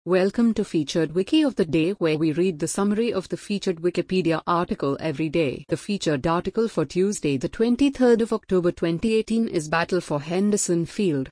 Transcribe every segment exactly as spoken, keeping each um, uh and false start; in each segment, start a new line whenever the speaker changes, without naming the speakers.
Welcome to Featured Wiki of the Day, where we read the summary of the featured Wikipedia article every day. The featured article for Tuesday, the twenty-third of October twenty eighteen is Battle for Henderson Field.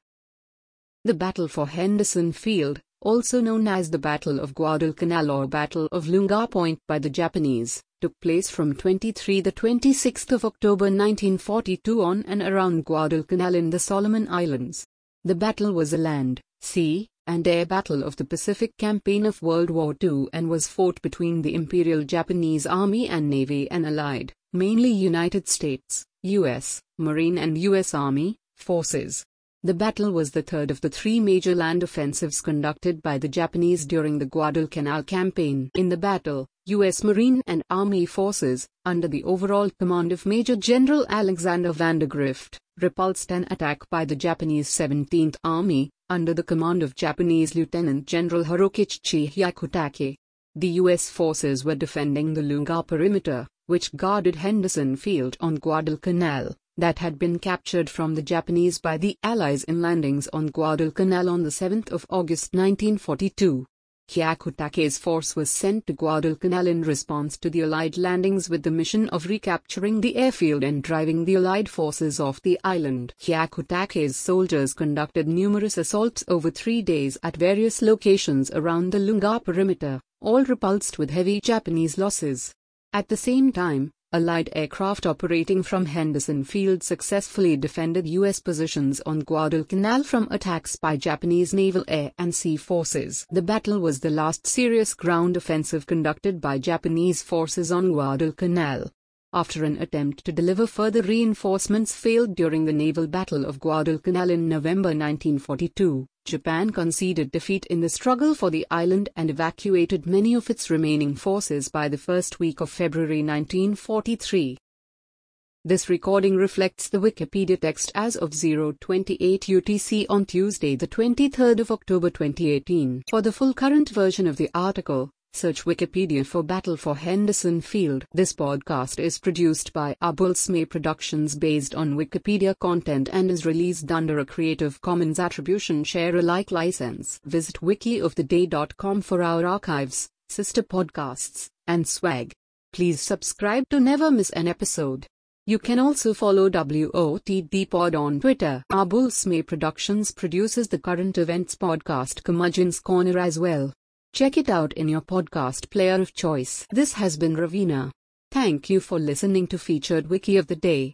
The Battle for Henderson Field, also known as the Battle of Guadalcanal or Battle of Lunga Point by the Japanese, took place from twenty-third to twenty-sixth of October nineteen forty-two on and around Guadalcanal in the Solomon Islands. The battle was a land, sea, and air battle of the Pacific Campaign of World War Two and was fought between the Imperial Japanese Army and Navy and Allied, mainly United States, U S, Marine and U S Army, forces. The battle was the third of the three major land offensives conducted by the Japanese during the Guadalcanal campaign. In the battle, U S Marine and Army forces, under the overall command of Major General Alexander Vandergrift, repulsed an attack by the Japanese seventeenth Army, under the command of Japanese Lieutenant General Hirokichi Hyakutake. The U S forces were defending the Lunga perimeter, which guarded Henderson Field on Guadalcanal, that had been captured from the Japanese by the Allies in landings on Guadalcanal on the seventh of August nineteen forty-two. Hyakutake's force was sent to Guadalcanal in response to the Allied landings with the mission of recapturing the airfield and driving the Allied forces off the island. Hyakutake's soldiers conducted numerous assaults over three days at various locations around the Lunga perimeter, all repulsed with heavy Japanese losses. At the same time, Allied aircraft operating from Henderson Field successfully defended U S positions on Guadalcanal from attacks by Japanese naval air and sea forces. The battle was the last serious ground offensive conducted by Japanese forces on Guadalcanal. After an attempt to deliver further reinforcements failed during the naval battle of Guadalcanal in November nineteen forty-two, Japan conceded defeat in the struggle for the island and evacuated many of its remaining forces by the first week of February nineteen forty-three. This recording reflects the Wikipedia text as of zero twenty-eight U T C on Tuesday, the twenty-third of October twenty eighteen. For the full current version of the article, search Wikipedia for Battle for Henderson Field. This podcast is produced by Abulsme Productions based on Wikipedia content and is released under a Creative Commons Attribution Share Alike license. Visit wiki of the day dot com for our archives, sister podcasts, and swag. Please subscribe to never miss an episode. You can also follow W O T D Pod on Twitter. Abulsme Productions produces the current events podcast Curmudgeon's Corner as well. Check it out in your podcast player of choice. This has been Ravina. Thank you for listening to Featured Wiki of the Day.